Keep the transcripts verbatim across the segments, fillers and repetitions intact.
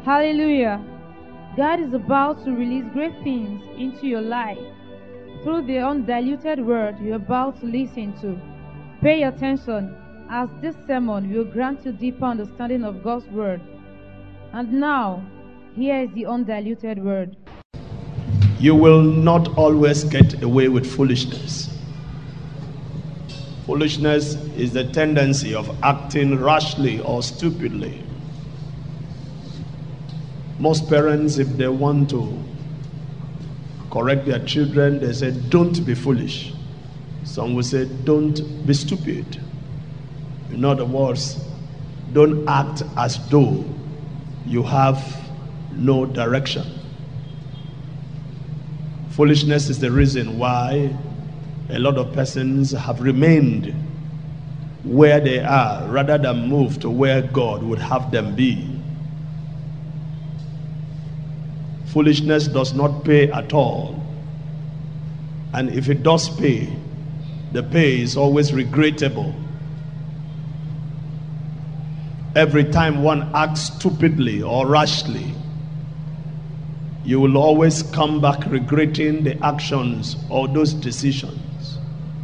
Hallelujah. God is about to release great things into your life through the undiluted word you're about to listen to. Pay attention, as this sermon will grant you deeper understanding of God's word. And now, here is the undiluted word. You will not always get away with foolishness. Foolishness is the tendency of acting rashly or stupidly. Most parents, if they want to correct their children, they say, don't be foolish. Some will say, don't be stupid. In other words, don't act as though you have no direction. Foolishness is the reason why a lot of persons have remained where they are rather than move to where God would have them be. Foolishness does not pay at all. And if it does pay, the pay is always regrettable. Every time one acts stupidly or rashly, you will always come back regretting the actions or those decisions.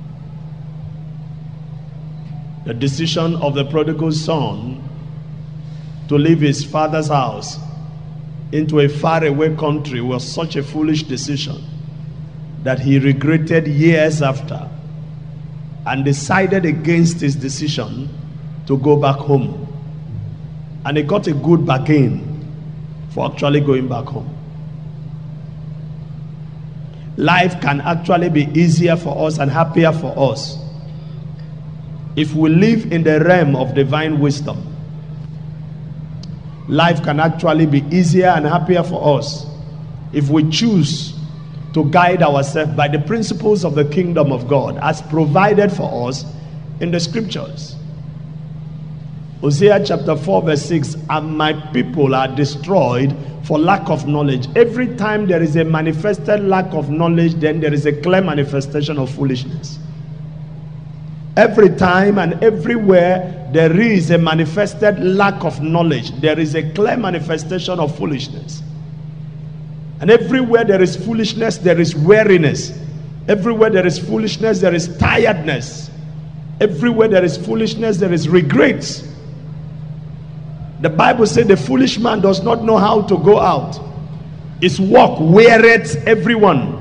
The decision of the prodigal son to leave his father's house into a faraway country was such a foolish decision that he regretted years after and decided against his decision to go back home. And he got a good bargain for actually going back home. Life can actually be easier for us and happier for us if we live in the realm of divine wisdom. Life can actually be easier and happier for us if we choose to guide ourselves by the principles of the kingdom of God as provided for us in the scriptures. Hosea chapter four verse six, and my people are destroyed for lack of knowledge. Every time there is a manifested lack of knowledge, then there is a clear manifestation of foolishness. Every time and everywhere there is a manifested lack of knowledge, there is a clear manifestation of foolishness. And everywhere there is foolishness, there is weariness. Everywhere there is foolishness, there is tiredness. Everywhere there is foolishness, there is regrets. The Bible said the foolish man does not know how to go out. His walk weareth everyone.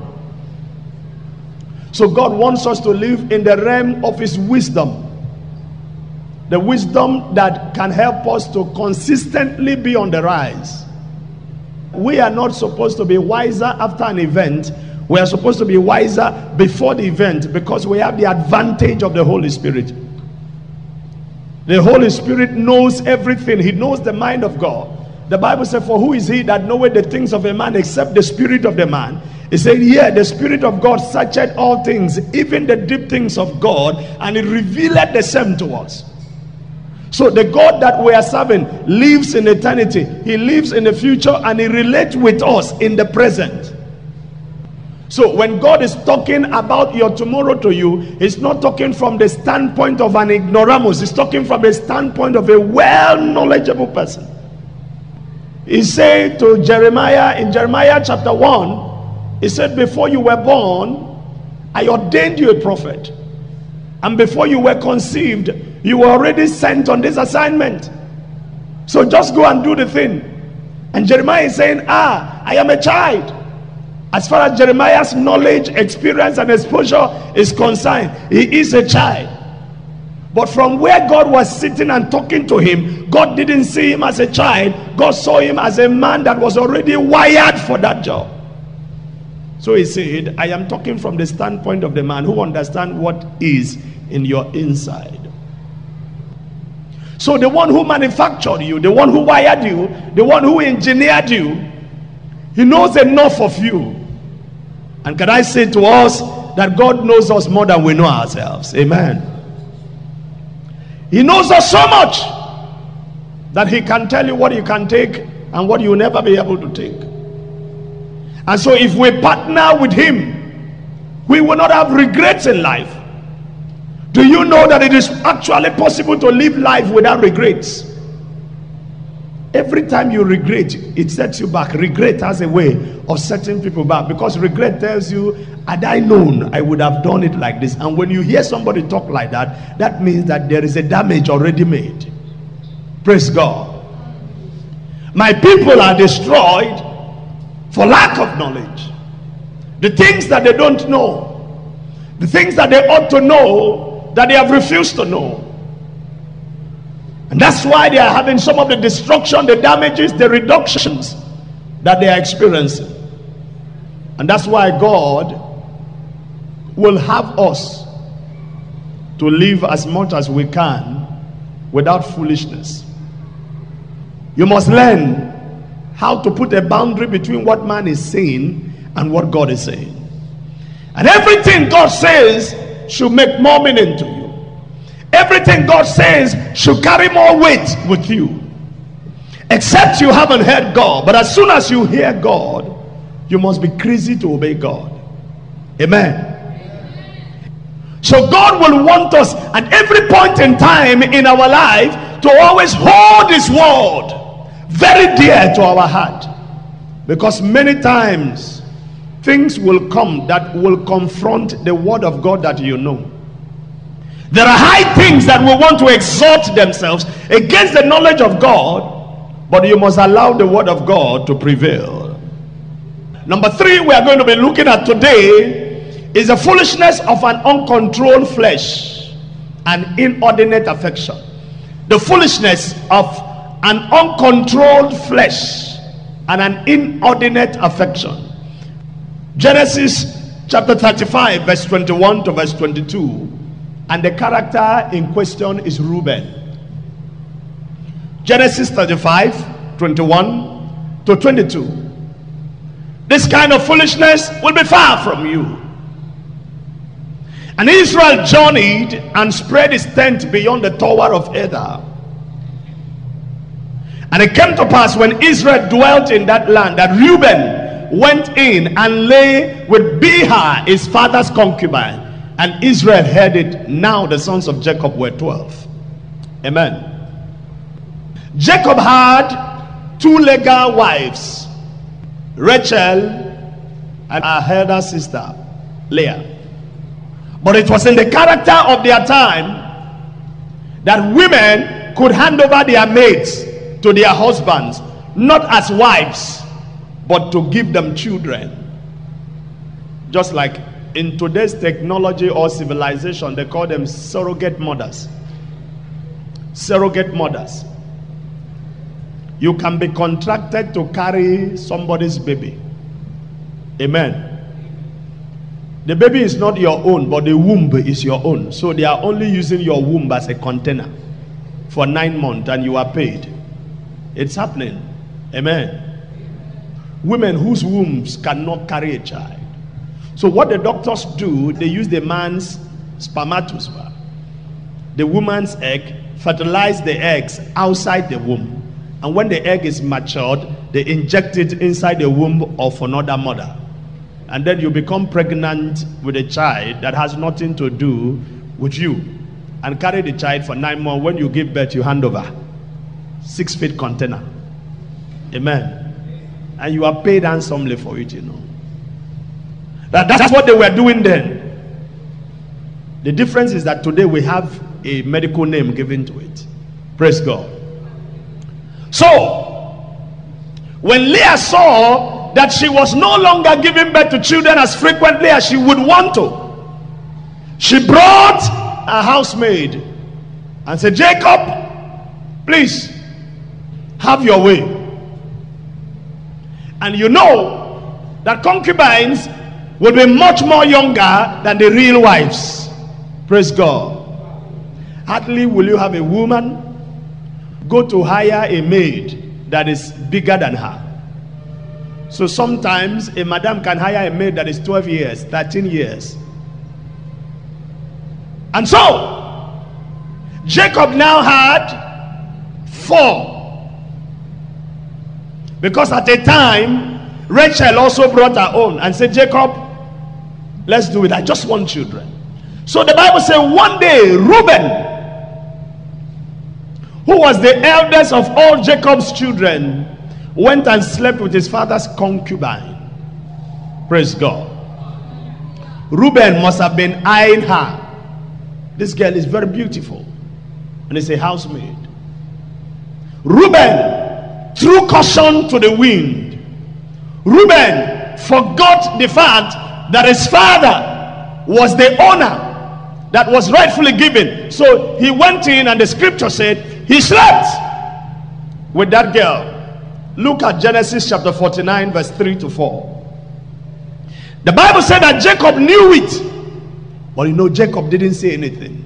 So God wants us to live in the realm of his wisdom. The wisdom that can help us to consistently be on the rise. We are not supposed to be wiser after an event. We are supposed to be wiser before the event, because we have the advantage of the Holy Spirit. The Holy Spirit knows everything. He knows the mind of God. The Bible said, for who is he that knoweth the things of a man except the spirit of the man? He said, yeah, the Spirit of God searcheth all things, even the deep things of God, and he revealed the same to us. So the God that we are serving lives in eternity. He lives in the future, and he relates with us in the present. So when God is talking about your tomorrow to you, he's not talking from the standpoint of an ignoramus. He's talking from the standpoint of a well-knowledgeable person. He said to Jeremiah in Jeremiah chapter one, he said, before you were born, I ordained you a prophet. And before you were conceived, you were already sent on this assignment. So just go and do the thing. And Jeremiah is saying, ah, I am a child. As far as Jeremiah's knowledge, experience, and exposure is concerned, he is a child. But from where God was sitting and talking to him, God didn't see him as a child. God saw him as a man that was already wired for that job. So he said, I am talking from the standpoint of the man who understands what is in your inside. So the one who manufactured you, the one who wired you, the one who engineered you, he knows enough of you. And can I say to us that God knows us more than we know ourselves? Amen. He knows us so much that he can tell you what you can take and what you will never be able to take. And so if we partner with him, we will not have regrets in life. Do you know that it is actually possible to live life without regrets? Every time you regret, it sets you back. Regret has a way of setting people back, because regret tells you, had I known, I would have done it like this. And when you hear somebody talk like that, that means that there is a damage already made. Praise God. My people are destroyed for lack of knowledge. The things that they don't know, the things that they ought to know, that they have refused to know. And that's why they are having some of the destruction, the damages, the reductions that they are experiencing. And that's why God will have us to live as much as we can without foolishness. You must learn how to put a boundary between what man is saying and what God is saying. And everything God says should make more meaning to you. Everything God says should carry more weight with you. Except you haven't heard God. But as soon as you hear God, you must be crazy to obey God. Amen. So God will want us at every point in time in our life to always hold His word very dear to our heart. Because many times things will come that will confront the word of God that you know. There are high things that will want to exalt themselves against the knowledge of God, but you must allow the word of God to prevail. Number three we are going to be looking at today is the foolishness of an uncontrolled flesh and inordinate affection. The foolishness of an uncontrolled flesh and an inordinate affection. Genesis chapter thirty-five verse twenty-one to verse twenty-two. And the character in question is Reuben. Genesis thirty-five, twenty-one to twenty-two. This kind of foolishness will be far from you. And Israel journeyed and spread his tent beyond the tower of Edar. And it came to pass when Israel dwelt in that land that Reuben went in and lay with Bilhah, his father's concubine. And Israel heard it. Now the sons of Jacob were twelve. Amen. Jacob had two legal wives, Rachel and her elder sister Leah. But it was in the character of their time that women could hand over their maids to their husbands, not as wives, but to give them children. Just like in today's technology or civilization, they call them surrogate mothers. Surrogate mothers. You can be contracted to carry somebody's baby. Amen. The baby is not your own, but the womb is your own. So they are only using your womb as a container for nine months and you are paid. It's happening. Amen. Women whose wombs cannot carry a child. So what the doctors do, they use the man's spermatozoa, the woman's egg, fertilize the eggs outside the womb. And when the egg is matured, they inject it inside the womb of another mother. And then you become pregnant with a child that has nothing to do with you. And carry the child for nine months. When you give birth, you hand over. Six feet container. Amen. And you are paid handsomely for it, you know. That, that's what they were doing then. The difference is that today we have a medical name given to it. Praise God. So, when Leah saw that she was no longer giving birth to children as frequently as she would want to, she brought a housemaid and said, Jacob, please have your way. And you know that concubines will be much more younger than the real wives. Praise God. Hardly will you have a woman go to hire a maid that is bigger than her. So sometimes a madam can hire a maid that is twelve years, thirteen years. And so Jacob now had four, because at a time Rachel also brought her own and said, Jacob, let's do it. I just want children. So the Bible says one day Reuben, who was the eldest of all Jacob's children, went and slept with his father's concubine. Praise God. Reuben must have been eyeing her. This girl is very beautiful, and is a housemaid. Reuben threw caution to the wind. Reuben forgot the fact that his father was the owner that was rightfully given. So he went in, and the scripture said he slept with that girl. Look at Genesis chapter forty-nine, verse three to four. The Bible said that Jacob knew it, but you know, Jacob didn't say anything.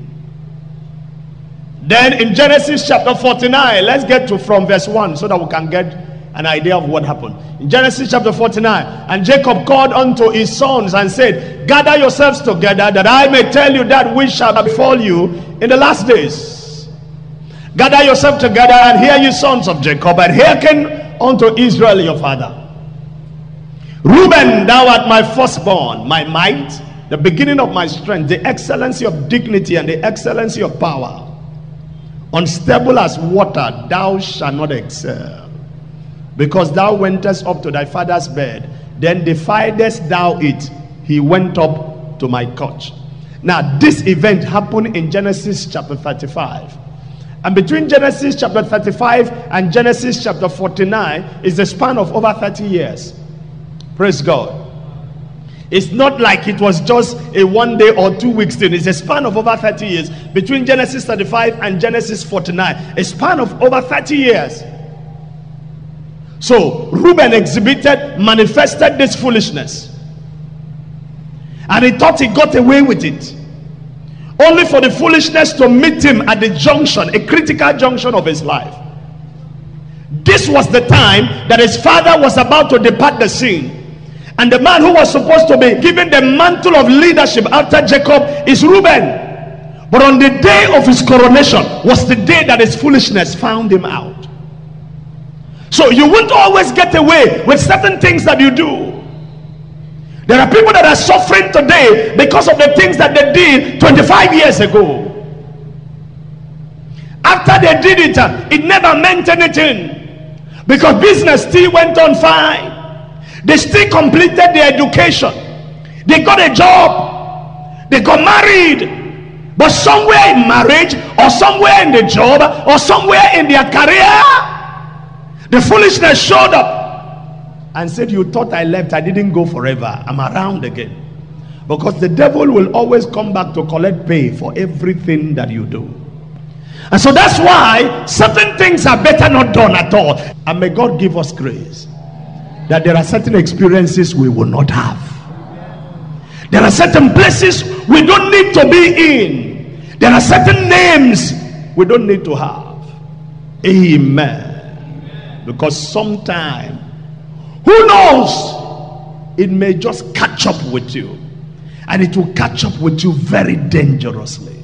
Then in Genesis chapter forty-nine, let's get to from verse one so that we can get an idea of what happened. In Genesis chapter forty-nine, and Jacob called unto his sons and said, gather yourselves together, that I may tell you that which shall befall you in the last days. Gather yourselves together, and hear ye sons of Jacob, and hearken unto Israel your father. Reuben, thou art my firstborn, my might, the beginning of my strength, the excellency of dignity and the excellency of power. Unstable as water, thou shalt not excel. Because thou wentest up to thy father's bed, then defiedest thou it. He went up to my couch. Now, this event happened in Genesis chapter thirty-five. And between Genesis chapter thirty-five and Genesis chapter forty-nine is a span of over thirty years. Praise God. It's not like it was just a one day or two weeks thing. It's a span of over thirty years. Between Genesis thirty-five and Genesis forty-nine, a span of over thirty years. So Reuben exhibited, manifested this foolishness, and he thought he got away with it, only for the foolishness to meet him at the junction, a critical junction of his life. This was the time that his father was about to depart the scene. And the man who was supposed to be given the mantle of leadership after Jacob is Reuben. But on the day of his coronation was the day that his foolishness found him out. So you won't always get away with certain things that you do. There are people that are suffering today because of the things that they did twenty-five years ago. After they did it, it never meant anything, because business still went on fine. They still completed their education. They got a job. They got married. But somewhere in marriage, or somewhere in the job, or somewhere in their career, the foolishness showed up and said, you thought I left, I didn't go forever, I'm around again. Because the devil will always come back to collect pay for everything that you do. And so that's why certain things are better not done at all. And may God give us grace that there are certain experiences we will not have. There are certain places we don't need to be in. There are certain names we don't need to have. Amen. Because sometime, who knows, it may just catch up with you, and it will catch up with you very dangerously.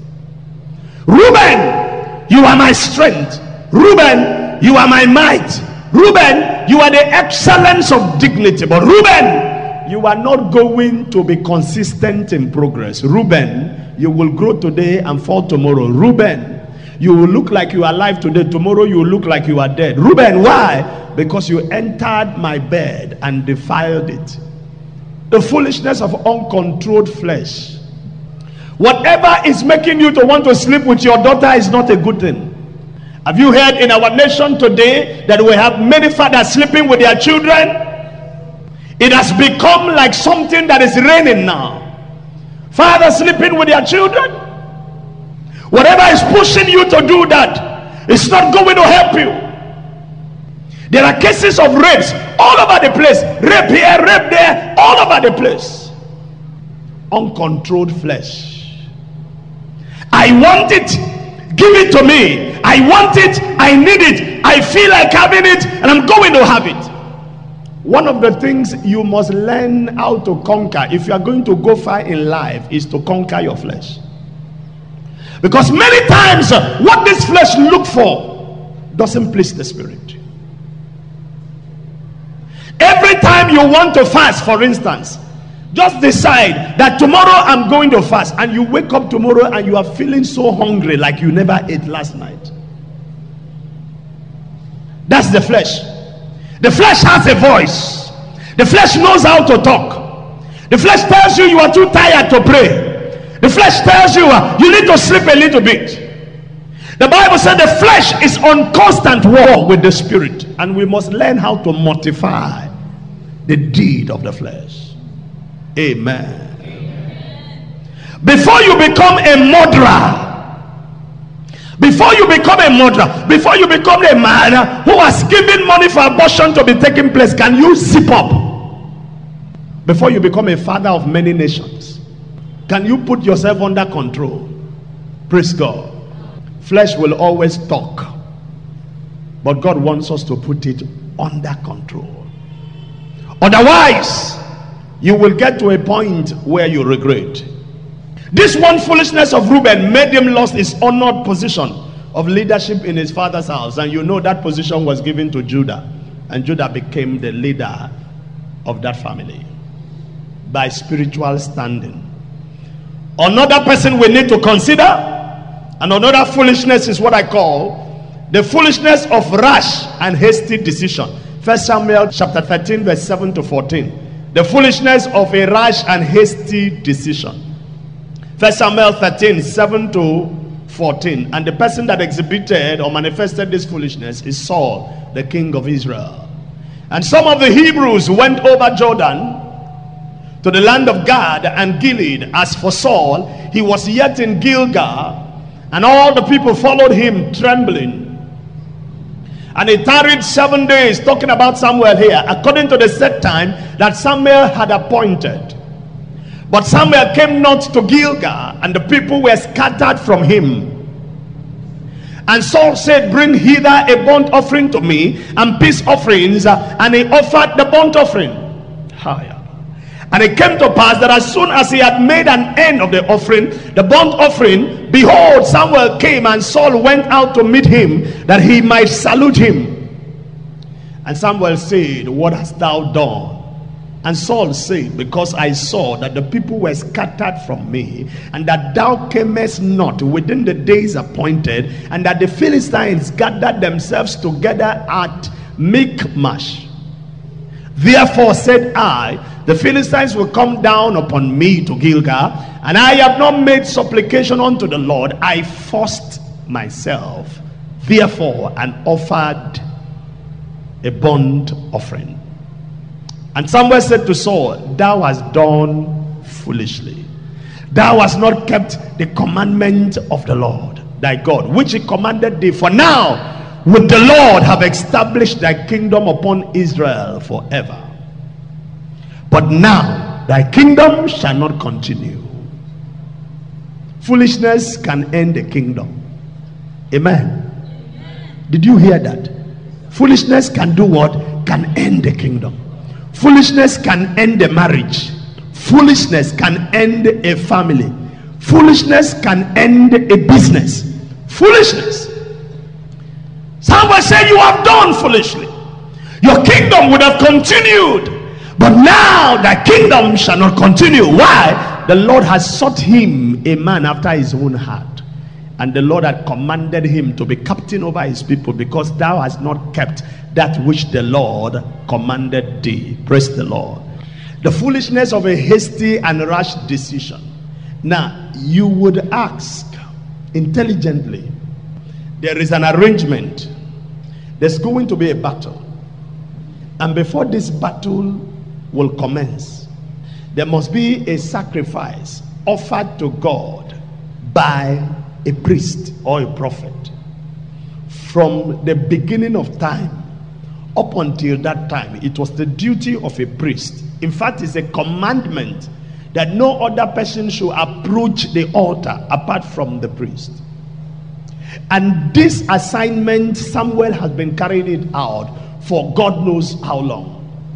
Reuben, you are my strength. Reuben, you are my might. Reuben, you are the excellence of dignity. But Reuben, you are not going to be consistent in progress. Reuben, you will grow today and fall tomorrow. Reuben, you will look like you are alive today. Tomorrow you will look like you are dead. Reuben, why? Because you entered my bed and defiled it. The foolishness of uncontrolled flesh. Whatever is making you to want to sleep with your daughter is not a good thing. Have you heard in our nation today that we have many fathers sleeping with their children? It has become like something that is raining now. Fathers sleeping with their children. Whatever is pushing you to do that, it's not going to help you. There are cases of rapes all over the place. Rape here, rape there, all over the place. Uncontrolled flesh. I want it. Give it to me. I want it. I need it. I feel like having it, and I'm going to have it. One of the things you must learn how to conquer if you are going to go far in life is to conquer your flesh. Because many times what this flesh looks for doesn't please the spirit. Every time you want to fast, for instance, just decide that tomorrow I'm going to fast, and you wake up tomorrow and you are feeling so hungry like you never ate last night. That's the flesh. The flesh has a voice. The flesh knows how to talk. The flesh tells you you are too tired to pray. The flesh tells you uh, you need to sleep a little bit. The Bible said the flesh is on constant war with the spirit, and we must learn how to mortify the deed of the flesh. Amen. Amen. Before you become a murderer, before you become a murderer, before you become a man who has given money for abortion to be taking place, can you zip up? Before you become a father of many nations, can you put yourself under control? Praise God. Flesh will always talk, but God wants us to put it under control. Otherwise, you will get to a point where you regret. This one foolishness of Reuben made him lose his honored position of leadership in his father's house, and you know that position was given to Judah, and Judah became the leader of that family by spiritual standing. Another person we need to consider, and another foolishness, is what I call the foolishness of rash and hasty decision. First Samuel chapter thirteen verse seven to fourteen. The foolishness of a rash and hasty decision. First Samuel thirteen seven to fourteen. And the person that exhibited or manifested this foolishness is Saul, the king of Israel. And some of the Hebrews went over Jordan to the land of Gad and Gilead. As for Saul, he was yet in Gilgal, and all the people followed him trembling. And he tarried seven days, talking about Samuel here, according to the set time that Samuel had appointed. But Samuel came not to Gilgal, and the people were scattered from him. And Saul said, bring hither a burnt offering to me, and peace offerings. And he offered the burnt offering. Higher. And it came to pass that as soon as he had made an end of the offering, the burnt offering, behold, Samuel came, and Saul went out to meet him, that he might salute him. And Samuel said, what hast thou done? And Saul said, because I saw that the people were scattered from me, and that thou camest not within the days appointed, and that the Philistines gathered themselves together at Michmash. Therefore said I, the Philistines will come down upon me to Gilgal, and I have not made supplication unto the Lord. I forced myself, therefore, and offered a burnt offering. And Samuel said to Saul, thou hast done foolishly. Thou hast not kept the commandment of the Lord thy God, which he commanded thee. For now would the Lord have established thy kingdom upon Israel forever. But now thy kingdom shall not continue. Foolishness can end a kingdom. Amen. Did you hear that? Foolishness can do what? Can end the kingdom. Foolishness can end a marriage. Foolishness can end a family. Foolishness can end a business. Foolishness. Someone said, you have done foolishly. Your kingdom would have continued, but now thy kingdom shall not continue. Why? The Lord has sought him a man after his own heart, and the Lord had commanded him to be captain over his people, because thou hast not kept that which the Lord commanded thee. Praise the Lord. The foolishness of a hasty and rash decision. Now you would ask intelligently, there is an arrangement, there's going to be a battle, and before this battle will commence, there must be a sacrifice offered to God by a priest or a prophet. From the beginning of time up until that time, it was the duty of a priest. In fact, it's a commandment that no other person should approach the altar apart from the priest. And this assignment, Samuel has been carrying it out for God knows how long.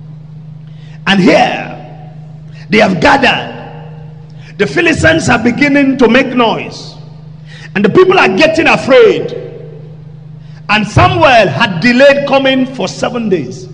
And here they have gathered. The Philistines are beginning to make noise, and the people are getting afraid. And Samuel had delayed coming for seven days.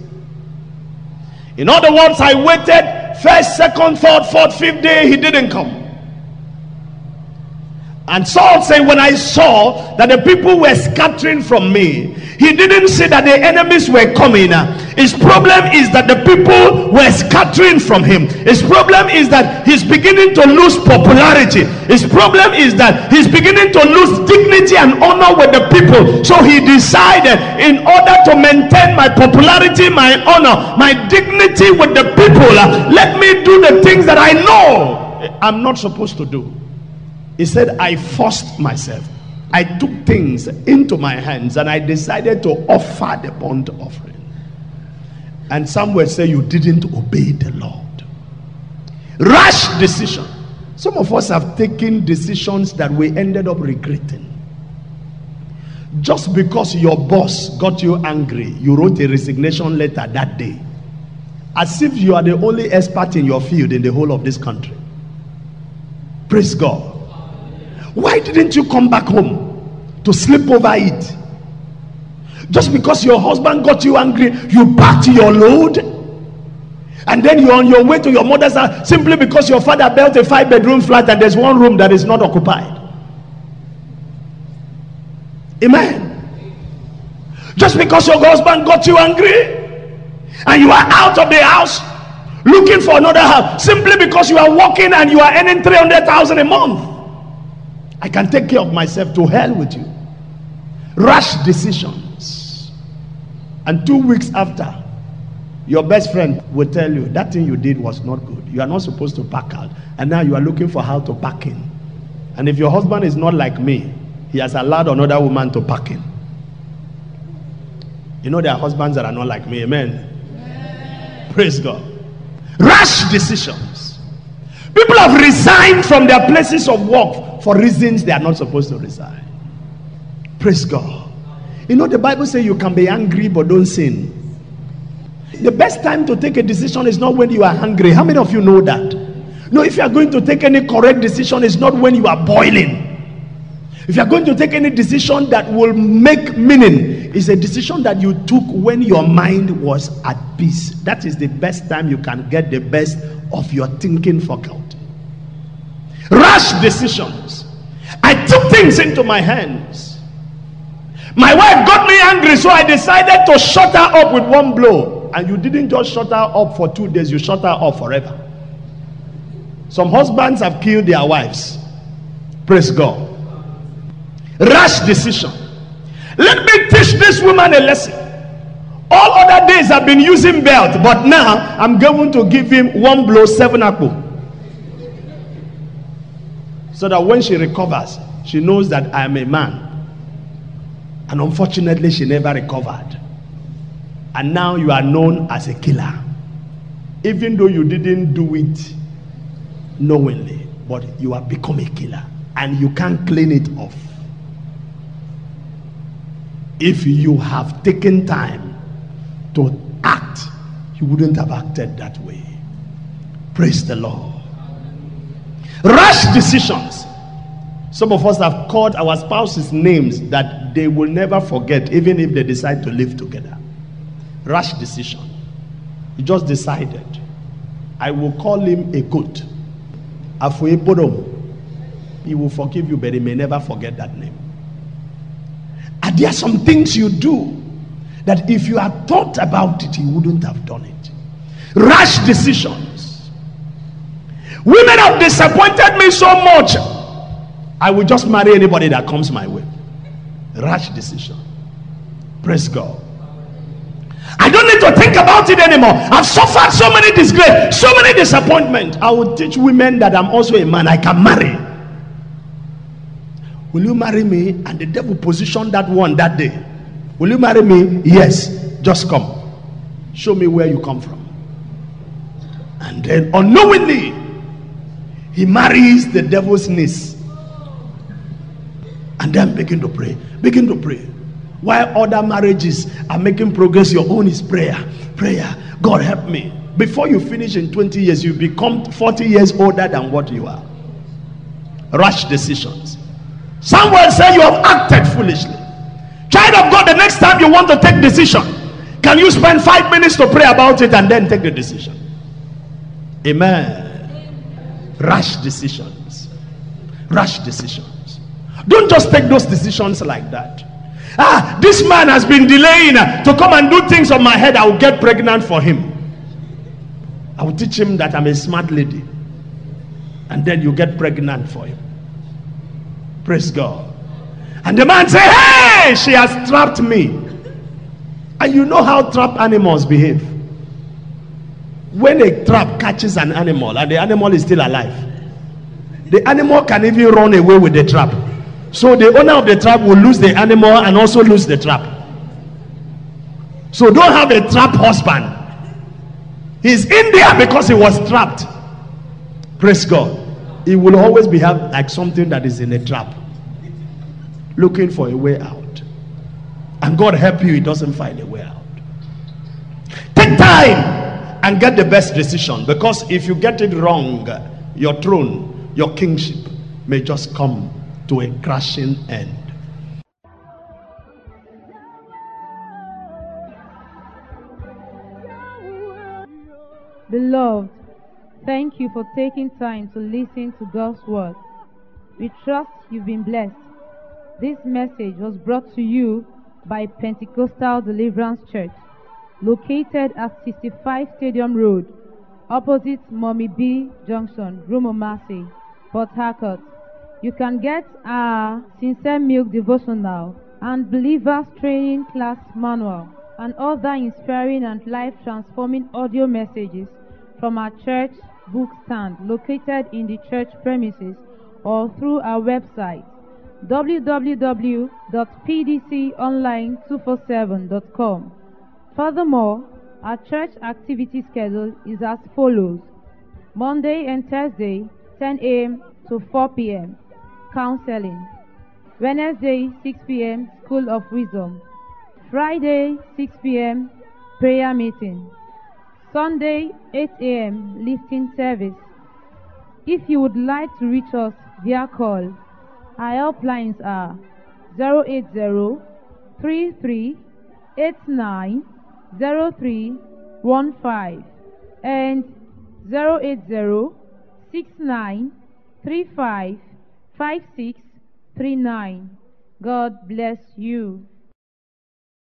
In other words, I waited first, second, third, fourth, fifth day, he didn't come. And Saul said, when I saw that the people were scattering from me, he didn't say that the enemies were coming. His problem is that the people were scattering from him. His problem is that he's beginning to lose popularity. His problem is that he's beginning to lose dignity and honor with the people. So he decided, in order to maintain my popularity, my honor, my dignity with the people, let me do the things that I know I'm not supposed to do. He said, I forced myself. I took things into my hands and I decided to offer the burnt offering. And some will say, you didn't obey the Lord. Rash decision. Some of us have taken decisions that we ended up regretting. Just because your boss got you angry, you wrote a resignation letter that day, as if you are the only expert in your field in the whole of this country. Praise God. Why didn't you come back home to sleep over it? Just because your husband got you angry, you packed your load, and then you're on your way to your mother's house simply because your father built a five bedroom flat and there's one room that is not occupied. Amen. Just because your husband got you angry and you are out of the house looking for another house simply because you are working and you are earning three hundred thousand a month. I can take care of myself. To hell with you. Rash decisions. And two weeks after, your best friend will tell you that thing you did was not good. You are not supposed to pack out. And now you are looking for how to pack in. And if your husband is not like me, he has allowed another woman to pack in. You know there are husbands that are not like me. Amen. Amen. Praise God. Rash decisions. People have resigned from their places of work for reasons they are not supposed to resign. Praise God. You know the Bible says you can be angry but don't sin. The best time to take a decision is not when you are hungry. How many of you know that? No, if you are going to take any correct decision, it's not when you are boiling. If you are going to take any decision that will make meaning, it's a decision that you took when your mind was at peace. That is the best time you can get the best of your thinking faculty. Rash decisions. I took things into my hands. My wife got me angry, so I decided to shut her up with one blow. And you didn't just shut her up for two days, you shut her up forever. Some husbands have killed their wives. Praise God. Rash decision. Let me teach this woman a lesson. All other days I've been using belt, but now I'm going to give him one blow, seven akpo. So that when she recovers, she knows that I am a man. And unfortunately, she never recovered. And now you are known as a killer. Even though you didn't do it knowingly, but you have become a killer. And you can't clean it off. If you have taken time to act, you wouldn't have acted that way. Praise the Lord. Rash decisions. Some of us have called our spouses names that they will never forget, even if they decide to live together. Rash decision. You just decided, I will call him a goat. He will forgive you, but he may never forget that name. And there are some things you do that if you had thought about it, you wouldn't have done it. Rash decisions. Women have disappointed me so much, I will just marry anybody that comes my way. Rash decision. Praise God. I don't need to think about it anymore. I've suffered so many disgrace, so many disappointment. I will teach women that I'm also a man. I can marry. Will you marry me? And the devil positioned that one that day. Will you marry me? Yes. Just come. Show me where you come from. And then unknowingly, he marries the devil's niece. And then begin to pray. Begin to pray. While other marriages are making progress, your own is prayer. Prayer. God help me. Before you finish in twenty years, you become forty years older than what you are. Rash decisions. Someone say you have acted foolishly. Child of God, the next time you want to take decision, can you spend five minutes to pray about it and then take the decision? Amen. Rash decisions. Rash decisions. Don't just take those decisions like that. Ah, this man has been delaying to come and do things on my head. I will get pregnant for him. I will teach him that I'm a smart lady. And then you get pregnant for him. Praise God. And the man say, hey, she has trapped me. And you know how trap animals behave. When a trap catches an animal and the animal is still alive, the animal can even run away with the trap. So the owner of the trap will lose the animal and also lose the trap. So don't have a trap husband. He's in there because he was trapped. Praise God. He will always behave like something that is in a trap, looking for a way out. And God help you, he doesn't find a way out. Take time and get the best decision, because if you get it wrong, your throne, your kingship may just come to a crashing end. Beloved, thank you for taking time to listen to God's word. We trust you've been blessed. This message was brought to you by Pentecostal Deliverance Church, located at sixty-five Stadium Road, opposite Mommy B Junction, Rumomasi, Port Harcourt. You can get our Sincere Milk Devotional and Believers Training Class Manual and other inspiring and life-transforming audio messages from our church book stand located in the church premises or through our website w w w dot p d c online two forty-seven dot com. Furthermore, our church activity schedule is as follows: Monday and Thursday, ten a m to four p m counseling. Wednesday, six p m School of Wisdom. Friday, six p m prayer meeting. Sunday, eight a m lifting service. If you would like to reach us via call, our helplines are zero eight zero, three three eight nine, zero three one five and zero eight zero, six nine three five, five six three nine. God bless you.